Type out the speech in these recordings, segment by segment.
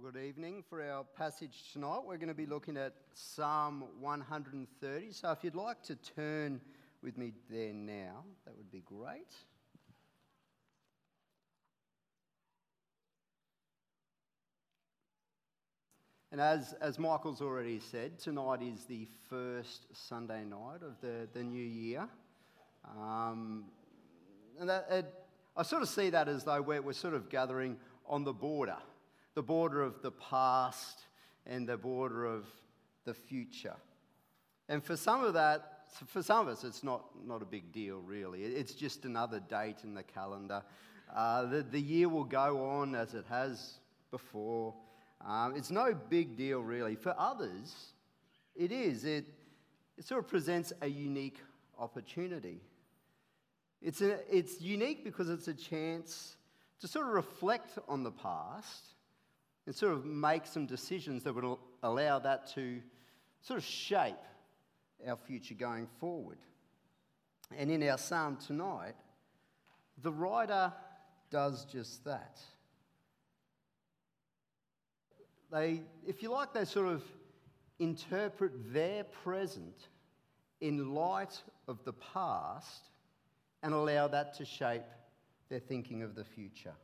Good evening. For our passage tonight, we're going to be looking at Psalm 130. So if you'd like to turn with me there now, that would be great. And as Michael's already said, tonight is the first Sunday night of the new year. I sort of see that as though we're sort of gathering on the border of the past and the border of the future. And for some of us, it's not a big deal, really. It's just another date in the calendar. The year will go on as it has before. It's no big deal, really. For others, it is. It sort of presents a unique opportunity. It's unique because it's a chance to sort of reflect on the past and sort of make some decisions that would allow that to sort of shape our future going forward. And in our psalm tonight, the writer does just that. They sort of interpret their present in light of the past and allow that to shape their thinking of the future.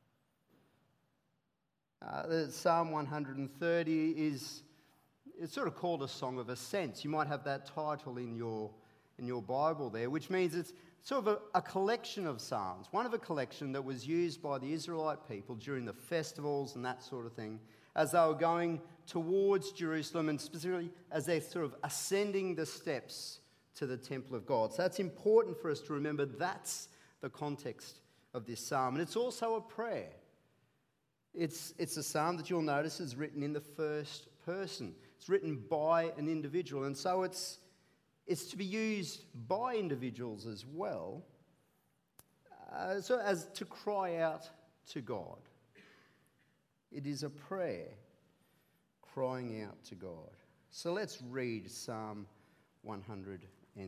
Psalm 130 it's sort of called a song of ascents. You might have that title in your Bible there, which means it's sort of a collection of psalms, one of a collection that was used by the Israelite people during the festivals and that sort of thing, as they were going towards Jerusalem, and specifically as they're sort of ascending the steps to the temple of God. So that's important for us to remember. That's the context of this psalm. And it's also a prayer. It's a psalm that you'll notice is written in the first person. It's written by an individual, and so it's to be used by individuals as well, so as to cry out to God. It is a prayer crying out to God. So let's read Psalm 130.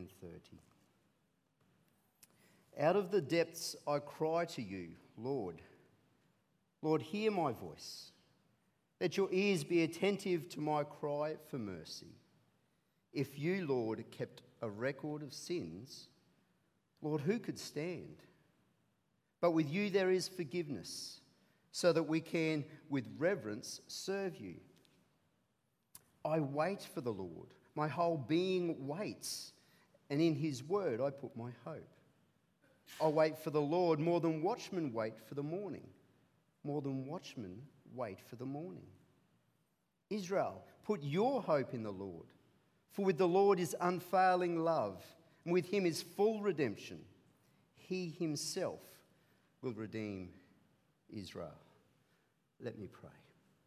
Out of the depths I cry to you, Lord. Lord, hear my voice. Let your ears be attentive to my cry for mercy. If you, Lord, kept a record of sins, Lord, who could stand? But with you there is forgiveness, so that we can, with reverence, serve you. I wait for the Lord. My whole being waits, and in his word I put my hope. I wait for the Lord more than watchmen wait for the morning. More than watchmen wait for the morning. Israel, put your hope in the Lord, for with the Lord is unfailing love, and with him is full redemption. He himself will redeem Israel. Let me pray.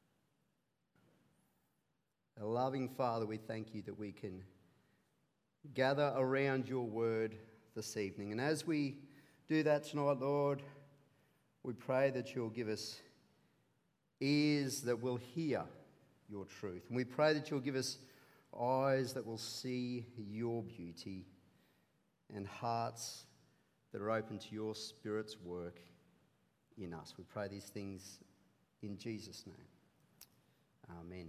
Our loving Father, we thank you that we can gather around your word this evening. And as we do that tonight, Lord, we pray that you'll give us ears that will hear your truth. And we pray that you'll give us eyes that will see your beauty and hearts that are open to your Spirit's work in us. We pray these things in Jesus' name. Amen.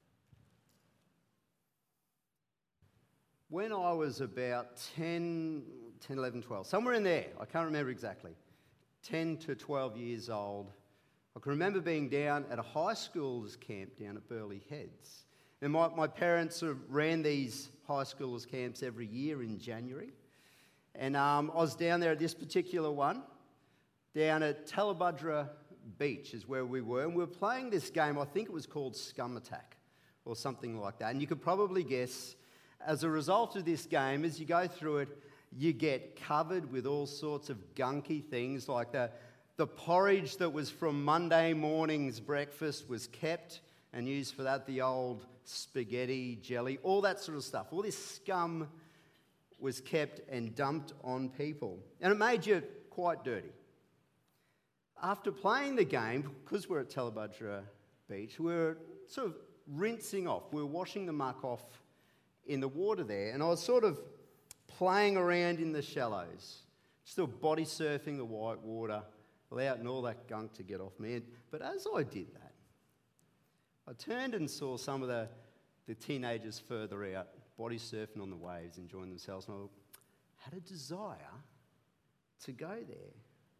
When I was about 10, 11, 12, somewhere in there, I can't remember exactly, 10 to 12 years old, I can remember being down at a high schoolers camp down at Burleigh Heads. And my parents sort of ran these high schoolers camps every year in January. And I was down there at this particular one, down at Tallebudgera Beach is where we were. And we were playing this game, I think it was called Scum Attack or something like that. And you could probably guess, as a result of this game, as you go through it, you get covered with all sorts of gunky things, like the porridge that was from Monday morning's breakfast was kept and used for that, the old spaghetti, jelly, all that sort of stuff. All this scum was kept and dumped on people. And it made you quite dirty. After playing the game, because we're at Tallebudgera Beach, we were sort of rinsing off. We were washing the muck off in the water there, and I was sort of playing around in the shallows, still body surfing the white water, allowing all that gunk to get off me. But as I did that, I turned and saw some of the teenagers further out, body surfing on the waves, enjoying themselves, and I had a desire to go there.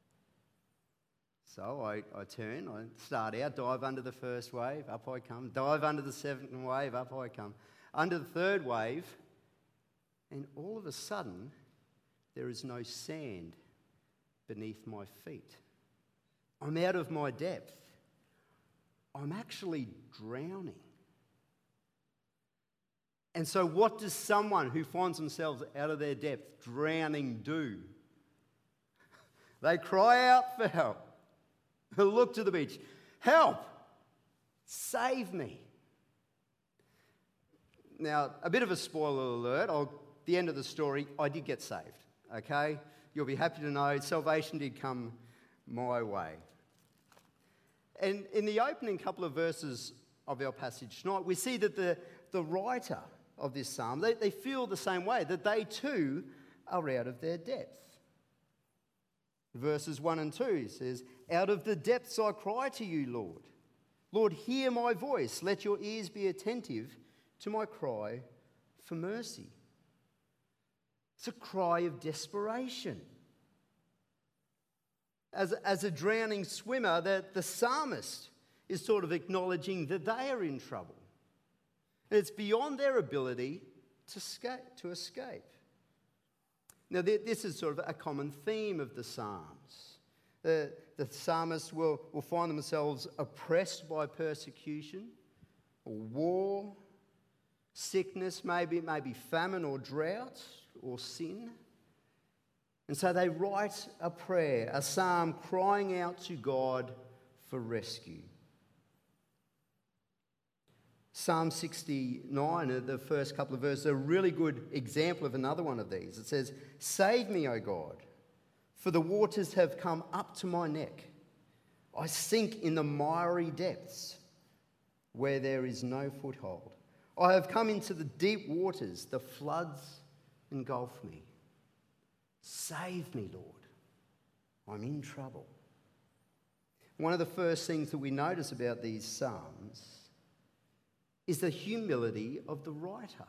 So I turn, I start out, dive under the first wave, up I come, dive under the second wave, up I come, under the third wave, and all of a sudden, there is no sand beneath my feet. I'm out of my depth. I'm actually drowning. And so what does someone who finds themselves out of their depth, drowning, do? They cry out for help. Look to the beach. Help! Save me. Now, a bit of a spoiler alert. The end of the story, I did get saved, okay? You'll be happy to know salvation did come my way. And in the opening couple of verses of our passage tonight, we see that the writer of this psalm, they feel the same way, that they too are out of their depth. Verses 1 and 2, he says, out of the depths I cry to you, Lord. Lord, hear my voice. Let your ears be attentive to my cry for mercy. It's a cry of desperation. As a drowning swimmer, the psalmist is sort of acknowledging that they are in trouble. And it's beyond their ability to escape. Now, this is sort of a common theme of the Psalms. The psalmists will find themselves oppressed by persecution, or war, sickness, maybe famine or drought, or sin. And so they write a prayer, a psalm crying out to God for rescue. Psalm 69, the first couple of verses, are a really good example of another one of these. It says, save me, O God, for the waters have come up to my neck. I sink in the miry depths where there is no foothold. I have come into the deep waters, the floods engulf me. Save me, Lord. I'm in trouble. One of the first things that we notice about these psalms is the humility of the writer.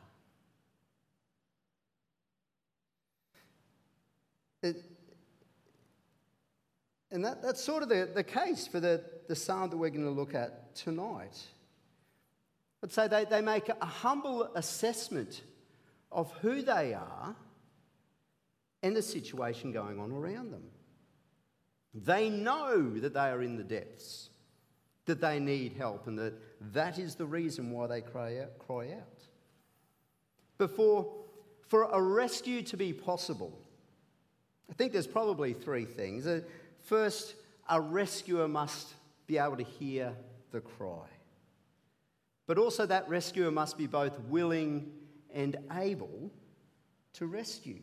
And that's sort of the case for the psalm that we're going to look at tonight. I'd say they make a humble assessment of who they are and the situation going on around them. They know that they are in the depths, that they need help, and that is the reason why they cry out. But for a rescue to be possible, I think there's probably three things. First, a rescuer must be able to hear the cry. But also that rescuer must be both willing and able to rescue.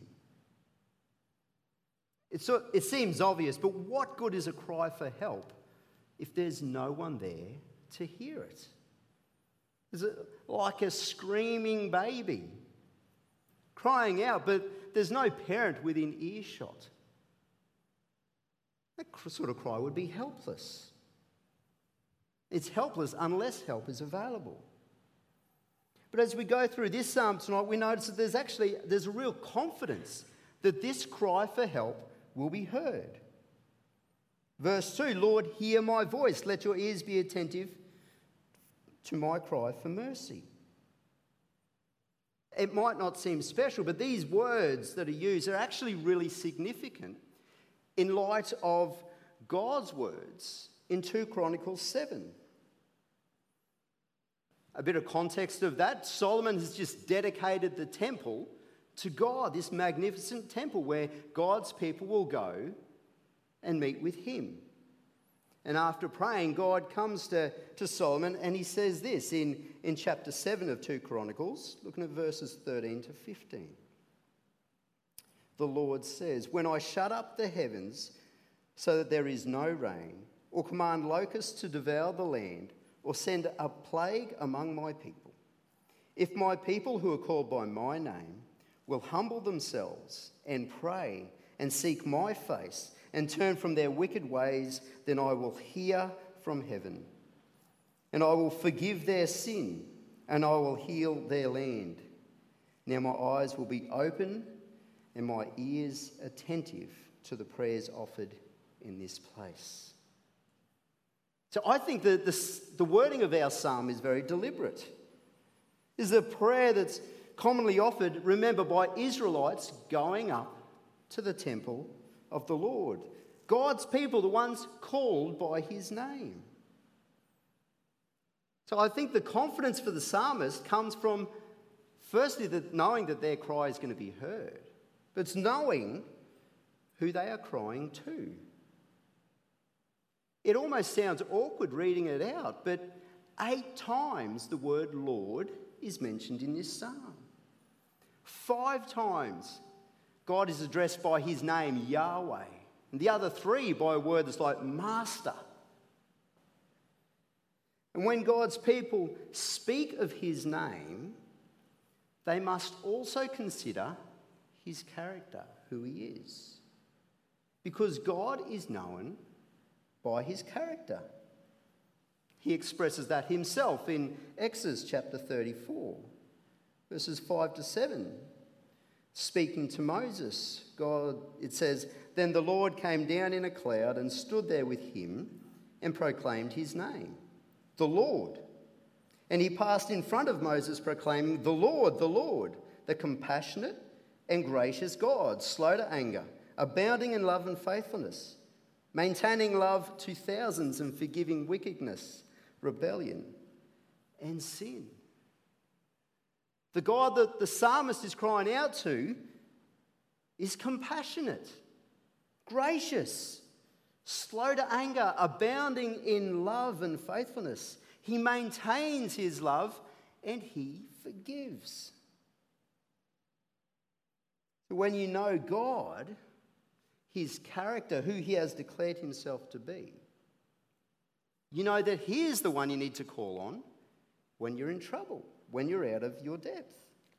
It seems obvious, but what good is a cry for help if there's no one there to hear it? Is it like a screaming baby crying out, but there's no parent within earshot? That sort of cry would be helpless. It's helpless unless help is available. But as we go through this psalm tonight, we notice that there's a real confidence that this cry for help will be heard. Verse 2, Lord, hear my voice. Let your ears be attentive to my cry for mercy. It might not seem special, but these words that are used are actually really significant in light of God's words in 2 Chronicles 7. A bit of context of that, Solomon has just dedicated the temple to God, this magnificent temple where God's people will go and meet with him. And after praying, God comes to Solomon and he says this in chapter 7 of 2 Chronicles, looking at verses 13 to 15. The Lord says, when I shut up the heavens so that there is no rain, or command locusts to devour the land, or send a plague among my people, if my people who are called by my name will humble themselves and pray and seek my face and turn from their wicked ways, then I will hear from heaven and I will forgive their sin, and I will heal their land. Now my eyes will be open and my ears attentive to the prayers offered in this place. So I think that the wording of our psalm is very deliberate. This is a prayer that's commonly offered, remember, by Israelites going up to the temple of the Lord. God's people, the ones called by his name. So I think the confidence for the psalmist comes from, firstly, knowing that their cry is going to be heard. But it's knowing who they are crying to. It almost sounds awkward reading it out, but 8 times the word Lord is mentioned in this psalm. 5 times God is addressed by his name, Yahweh, and the other 3 by a word that's like Master. And when God's people speak of his name, they must also consider his character, who he is. Because God is known by his character. He expresses that himself in Exodus chapter 34, verses 5 to 7. Speaking to Moses, it says, "Then the Lord came down in a cloud and stood there with him and proclaimed his name, the Lord. And he passed in front of Moses proclaiming, the Lord, the compassionate and gracious God, slow to anger, abounding in love and faithfulness, maintaining love to thousands and forgiving wickedness, rebellion, and sin." The God that the psalmist is crying out to is compassionate, gracious, slow to anger, abounding in love and faithfulness. He maintains his love and he forgives. When you know God, his character, who he has declared himself to be, you know that he is the one you need to call on when you're in trouble, when you're out of your depth.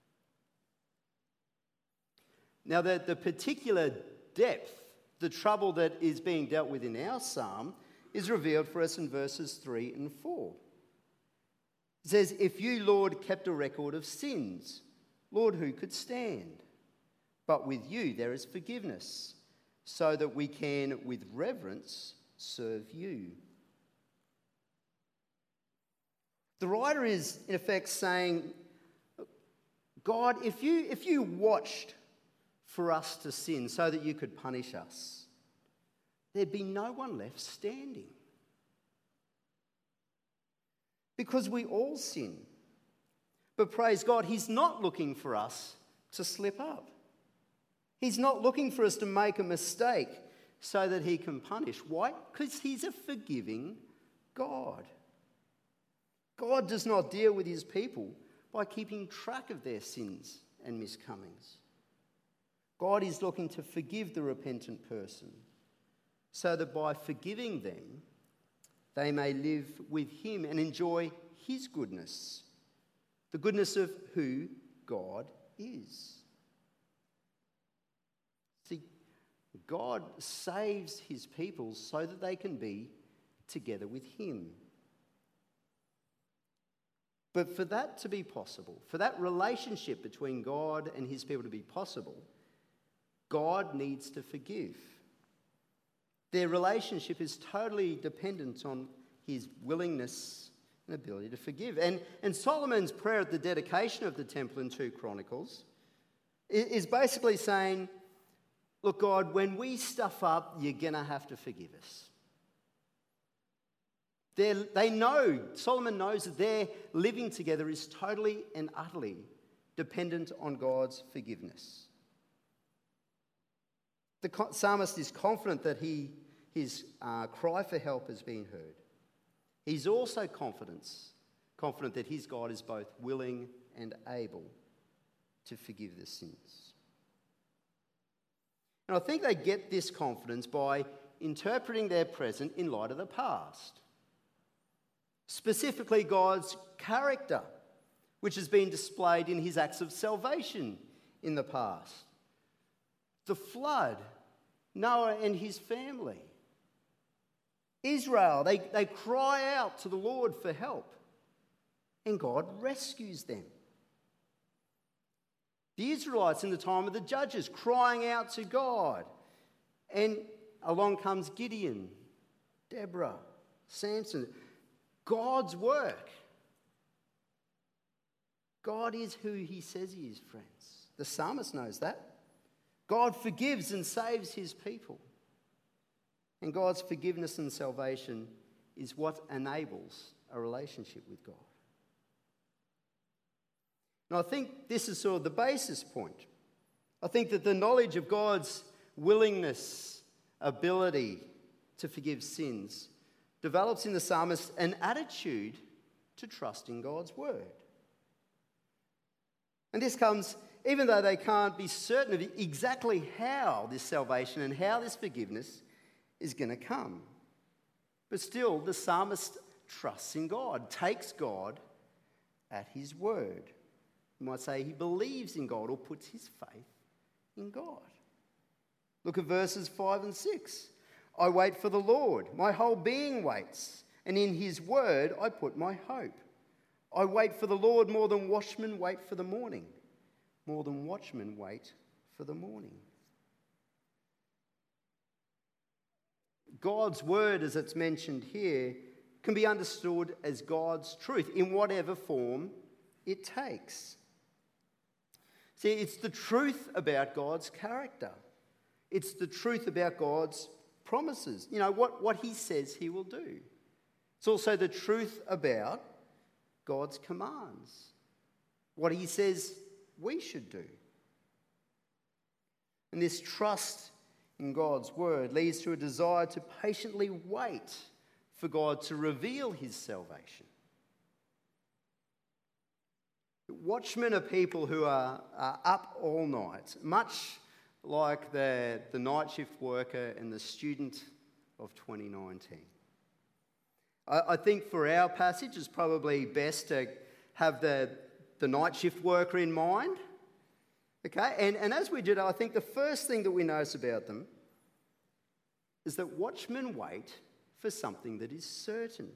Now, the particular depth, the trouble that is being dealt with in our psalm, is revealed for us in verses 3 and 4. It says, "If you, Lord, kept a record of sins, Lord, who could stand? But with you there is forgiveness, so that we can, with reverence, serve you." The writer is, in effect, saying, God, if you watched for us to sin so that you could punish us, there'd be no one left standing. Because we all sin. But praise God, he's not looking for us to slip up. He's not looking for us to make a mistake so that he can punish. Why? Because he's a forgiving God. God does not deal with his people by keeping track of their sins and miscomings. God is looking to forgive the repentant person so that by forgiving them, they may live with him and enjoy his goodness, the goodness of who God is. See, God saves his people so that they can be together with him. But for that to be possible, for that relationship between God and his people to be possible, God needs to forgive. Their relationship is totally dependent on his willingness and ability to forgive. And Solomon's prayer at the dedication of the temple in 2 Chronicles is basically saying, look, God, when we stuff up, you're going to have to forgive us. They know, Solomon knows that their living together is totally and utterly dependent on God's forgiveness. The psalmist is confident that his cry for help has been heard. He's also confident that his God is both willing and able to forgive the sins. And I think they get this confidence by interpreting their present in light of the past. Specifically, God's character, which has been displayed in his acts of salvation in the past. The flood, Noah and his family. Israel, they cry out to the Lord for help, and God rescues them. The Israelites in the time of the judges crying out to God, and along comes Gideon, Deborah, Samson. God's work. God is who he says he is, friends. The psalmist knows that. God forgives and saves his people. And God's forgiveness and salvation is what enables a relationship with God. And I think this is sort of the basis point. I think that the knowledge of God's willingness, ability to forgive sins develops in the psalmist an attitude to trust in God's word. And this comes even though they can't be certain of exactly how this salvation and how this forgiveness is going to come. But still, the psalmist trusts in God, takes God at his word. You might say he believes in God or puts his faith in God. Look at verses 5 and 6. I wait for the Lord, my whole being waits, and in his word I put my hope. I wait for the Lord more than watchmen wait for the morning, more than watchmen wait for the morning. God's word, as it's mentioned here, can be understood as God's truth in whatever form it takes. See, it's the truth about God's character. It's the truth about God's promises. You know, what he says he will do. It's also the truth about God's commands. What he says we should do. And this trust in God's word leads to a desire to patiently wait for God to reveal his salvation. Watchmen are people who are up all night, much like the night shift worker and the student of 2019. I think for our passage it's probably best to have the night shift worker in mind. Okay, and as we did, I think the first thing that we notice about them is that watchmen wait for something that is certain.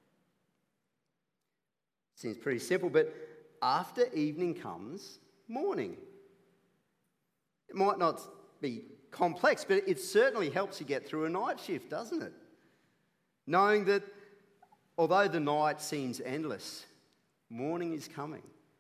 Seems pretty simple, but after evening comes morning. It might not be complex, but it certainly helps you get through a night shift, doesn't it? Knowing that although the night seems endless, morning is coming.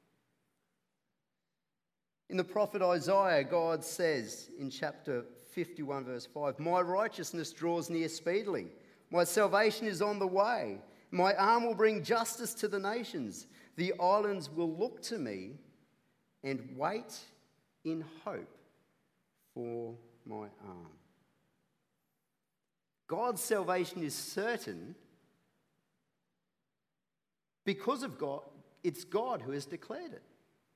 In the prophet Isaiah, God says in chapter 51, verse 5, my righteousness draws near speedily. My salvation is on the way. My arm will bring justice to the nations. The islands will look to me and wait in hope for my arm. God's salvation is certain because of God. It's God who has declared it.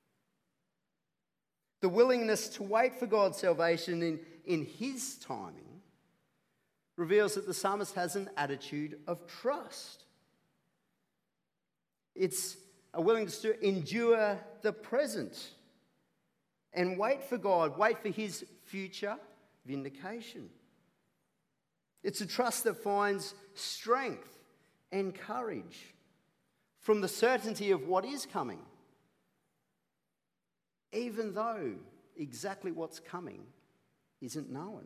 The willingness to wait for God's salvation in his timing reveals that the psalmist has an attitude of trust. It's a willingness to endure the present and wait for God, wait for his future vindication. It's a trust that finds strength and courage from the certainty of what is coming, even though exactly what's coming isn't known.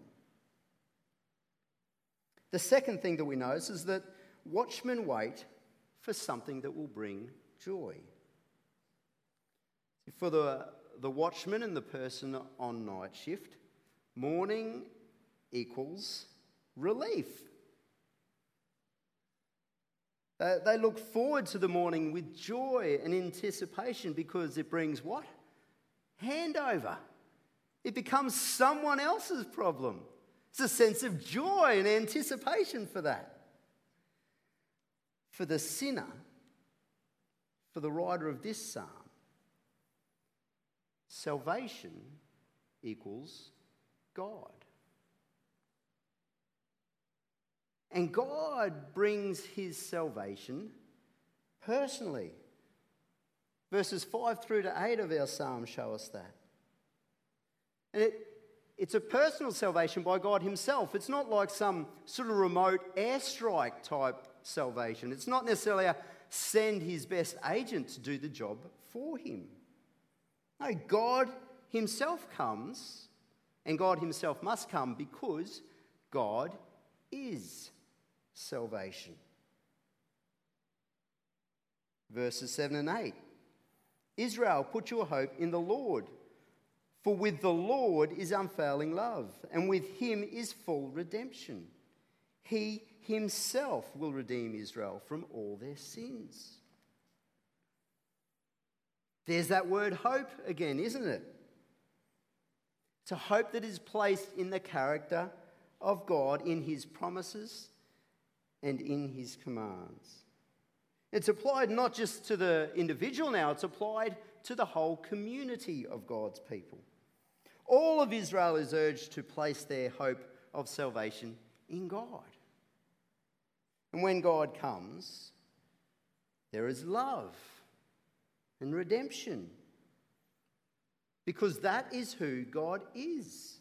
The second thing that we notice is that watchmen wait for something that will bring joy. For the watchman and the person on night shift, morning equals relief. They look forward to the morning with joy and anticipation because it brings what? Handover. It becomes someone else's problem. It's a sense of joy and anticipation for that. For the sinner, for the writer of this psalm, salvation equals God. And God brings his salvation personally. Verses 5 through to 8 of our psalm show us that. And it's a personal salvation by God himself. It's not like some sort of remote airstrike type salvation. It's not necessarily a send his best agent to do the job for him. No, God himself comes, and God himself must come because God is salvation. Verses 7 and 8. Israel, put your hope in the Lord, for with the Lord is unfailing love, and with him is full redemption. He himself will redeem Israel from all their sins. There's that word hope again, isn't it? It's a hope that is placed in the character of God, in his promises and in his commands. It's applied not just to the individual now, it's applied to the whole community of God's people. All of Israel is urged to place their hope of salvation in God. And when God comes, there is love and redemption, because that is who God is.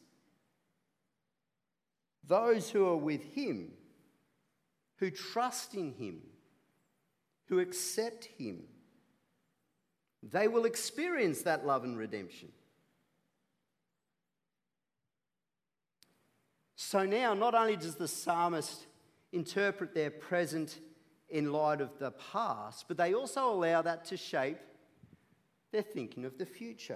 Those who are with him, who trust in him, who accept him, they will experience that love and redemption. So now, not only does the psalmist interpret their present in light of the past, but they also allow that to shape their thinking of the future.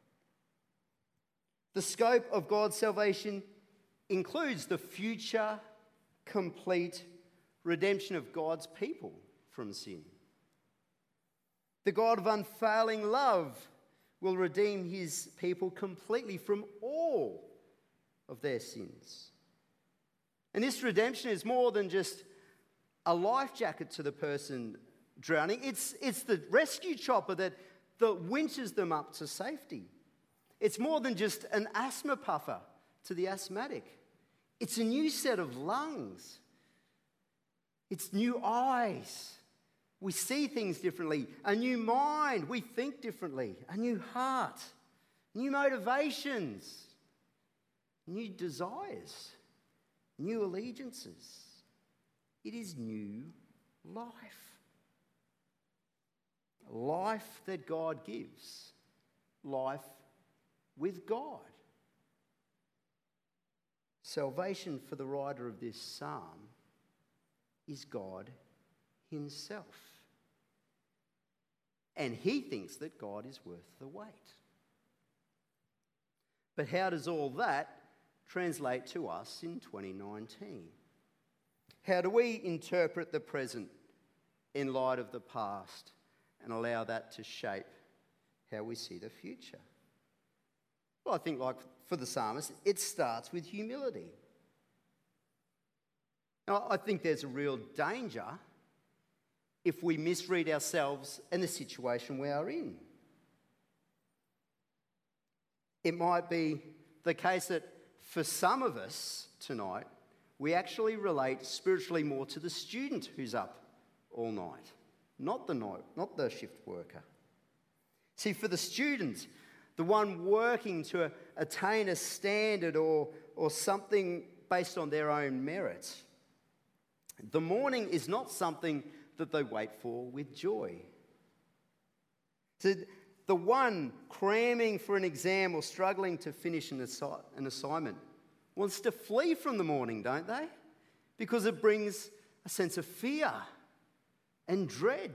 The scope of God's salvation includes the future, complete redemption of God's people from sin. The God of unfailing love will redeem his people completely from all of their sins. And this redemption is more than just a life jacket to the person drowning. It's the rescue chopper that winches them up to safety. It's more than just an asthma puffer to the asthmatic. It's a new set of lungs. It's new eyes. We see things differently. A new mind. We think differently. A new heart. New motivations. New desires. New allegiances. It is new life. Life that God gives. Life with God. Salvation for the writer of this psalm is God himself. And he thinks that God is worth the wait. But how does all that translate to us in 2019? How do we interpret the present in light of the past and allow that to shape how we see the future? Well, I think like for the psalmist, it starts with humility. Now, I think there's a real danger if we misread ourselves and the situation we are in. It might be the case that for some of us tonight, we actually relate spiritually more to the student who's up all night, not the shift worker. See, for the student, the one working to attain a standard or something based on their own merit, the morning is not something that they wait for with joy. So the one cramming for an exam or struggling to finish an assignment wants to flee from the morning, don't they? Because it brings a sense of fear and dread.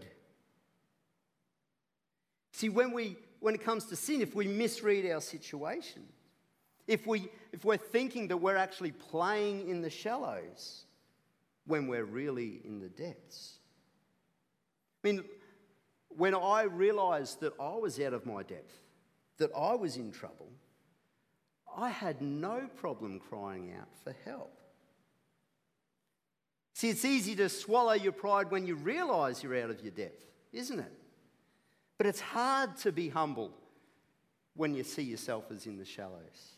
See, when it comes to sin, if we misread our situation, if we're thinking that we're actually playing in the shallows when we're really in the depths. I mean, when I realised that I was out of my depth, that I was in trouble, I had no problem crying out for help. See, it's easy to swallow your pride when you realise you're out of your depth, isn't it? But it's hard to be humble when you see yourself as in the shallows.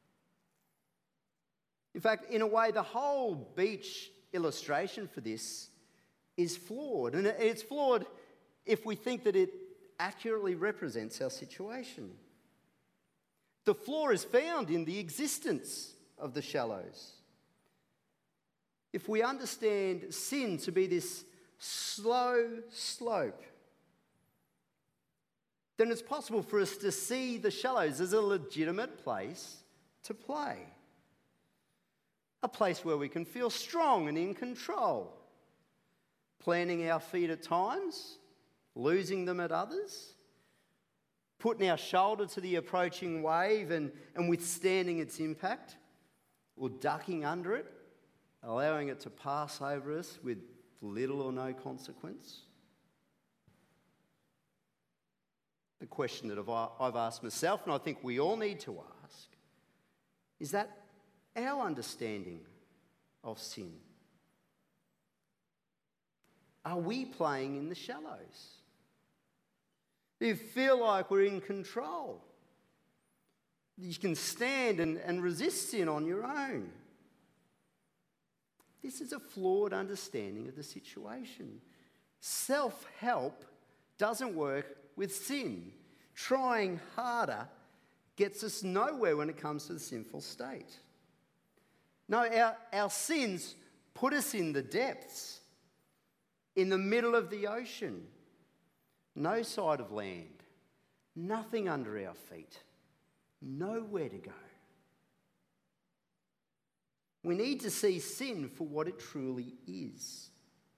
In fact, in a way, the whole beach illustration for this is flawed. And it's flawed if we think that it accurately represents our situation. The flaw is found in the existence of the shallows. If we understand sin to be this slow slope, then it's possible for us to see the shallows as a legitimate place to play. A place where we can feel strong and in control, planting our feet at times, losing them at others, putting our shoulder to the approaching wave and withstanding its impact, or ducking under it, allowing it to pass over us with little or no consequence. The question that I've asked myself, and I think we all need to ask, is that our understanding of sin? Are we playing in the shallows? Do you feel like we're in control? You can stand and resist sin on your own? This is a flawed understanding of the situation. Self-help doesn't work with sin. Trying harder gets us nowhere when it comes to the sinful state. No, our sins put us in the depths, in the middle of the ocean. No side of land, nothing under our feet, nowhere to go. We need to see sin for what it truly is.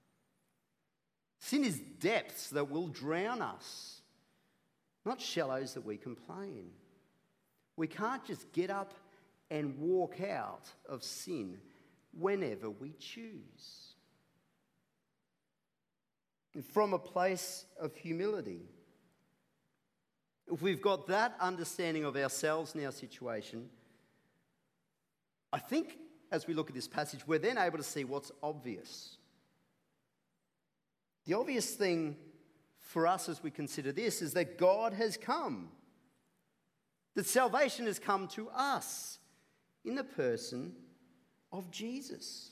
Sin is depths that will drown us, not shallows that we can play in. We can't just get up and walk out of sin whenever we choose. And from a place of humility, if we've got that understanding of ourselves and our situation, I think as we look at this passage, we're then able to see what's obvious. The obvious thing for us as we consider this is that God has come, that salvation has come to us in the person of Jesus.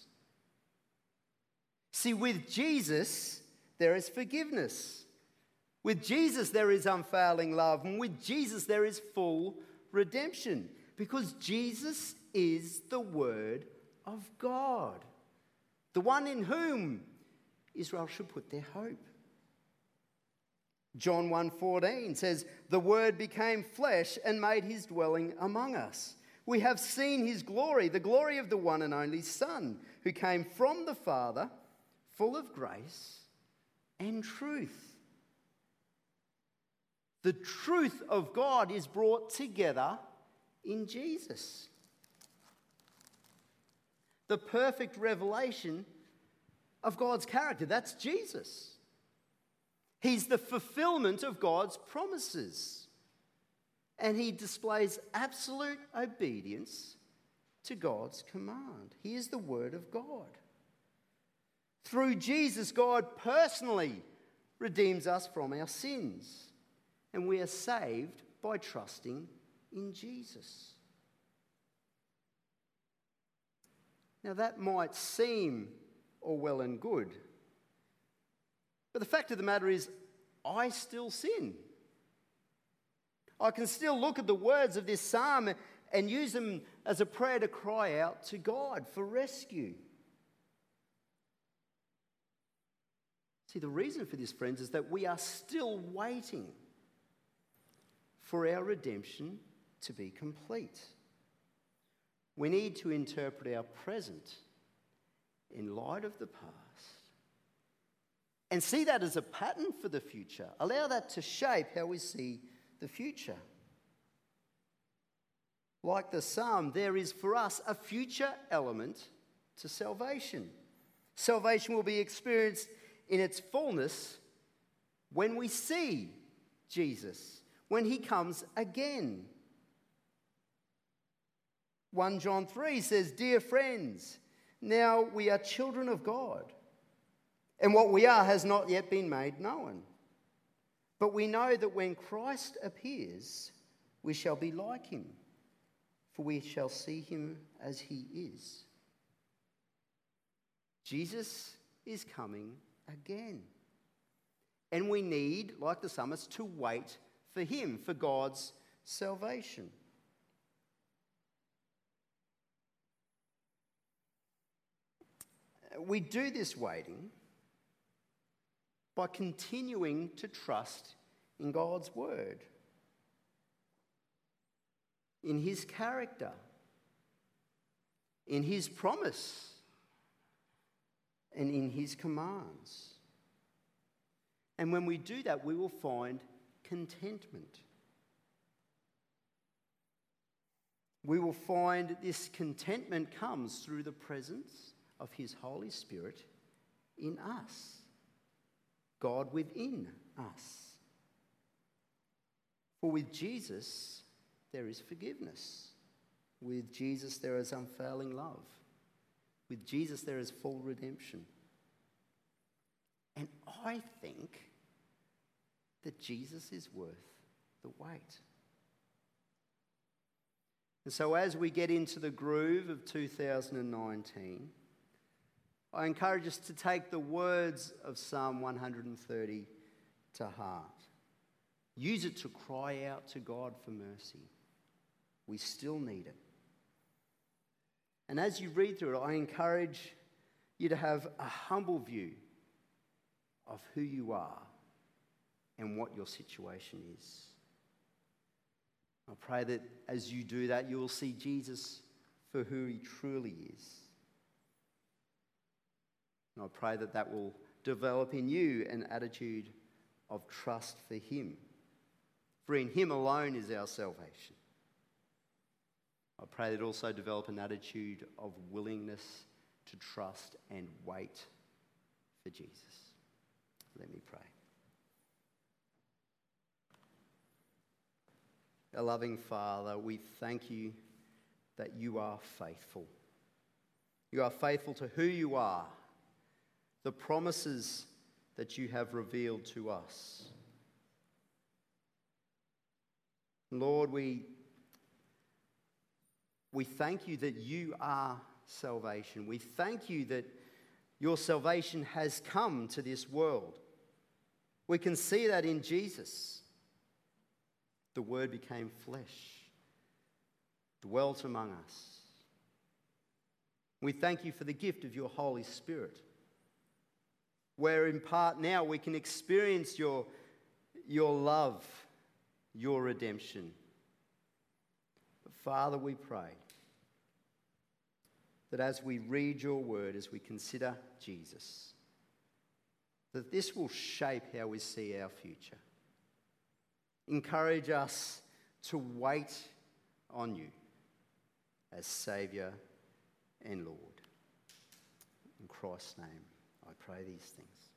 See, with Jesus, there is forgiveness. With Jesus, there is unfailing love. And with Jesus, there is full redemption. Because Jesus is the Word of God, the one in whom Israel should put their hope. John 1:14 says, "The Word became flesh and made his dwelling among us. We have seen his glory, the glory of the one and only Son, who came from the Father, full of grace and truth." The truth of God is brought together in Jesus. The perfect revelation of God's character, that's Jesus. He's the fulfillment of God's promises. And he displays absolute obedience to God's command. He is the Word of God. Through Jesus, God personally redeems us from our sins. And we are saved by trusting in Jesus. Now that might seem all well and good, but the fact of the matter is, I still sin. I can still look at the words of this psalm and use them as a prayer to cry out to God for rescue. See, the reason for this, friends, is that we are still waiting for our redemption to be complete. We need to interpret our present in light of the past and see that as a pattern for the future. Allow that to shape how we see the future. Like the psalm, there is for us a future element to salvation. Salvation will be experienced in its fullness when we see Jesus, when he comes again. 1 John 3 says, "Dear friends, now we are children of God, and what we are has not yet been made known. But we know that when Christ appears, we shall be like him, for we shall see him as he is." Jesus is coming again. And we need, like the psalmist, to wait for him, for God's salvation. We do this waiting by continuing to trust in God's word, in his character, in his promise, and in his commands. And when we do that, we will find contentment. We will find this contentment comes through the presence of his Holy Spirit in us, God within us. For with Jesus, there is forgiveness. With Jesus, there is unfailing love. With Jesus, there is full redemption. And I think that Jesus is worth the wait. And so as we get into the groove of 2019, I encourage us to take the words of Psalm 130 to heart. Use it to cry out to God for mercy. We still need it. And as you read through it, I encourage you to have a humble view of who you are and what your situation is. I pray that as you do that, you will see Jesus for who he truly is. And I pray that that will develop in you an attitude of trust for him. For in him alone is our salvation. I pray that it also develop an attitude of willingness to trust and wait for Jesus. Let me pray. Our loving Father, we thank you that you are faithful. You are faithful to who you are, the promises that you have revealed to us. Lord, we thank you that you are salvation. We thank you that your salvation has come to this world. We can see that in Jesus. The Word became flesh, dwelt among us. We thank you for the gift of your Holy Spirit, where in part now we can experience your love, your redemption. But Father, we pray that as we read your word, as we consider Jesus, that this will shape how we see our future. Encourage us to wait on you as Saviour and Lord. In Christ's name, I pray these things.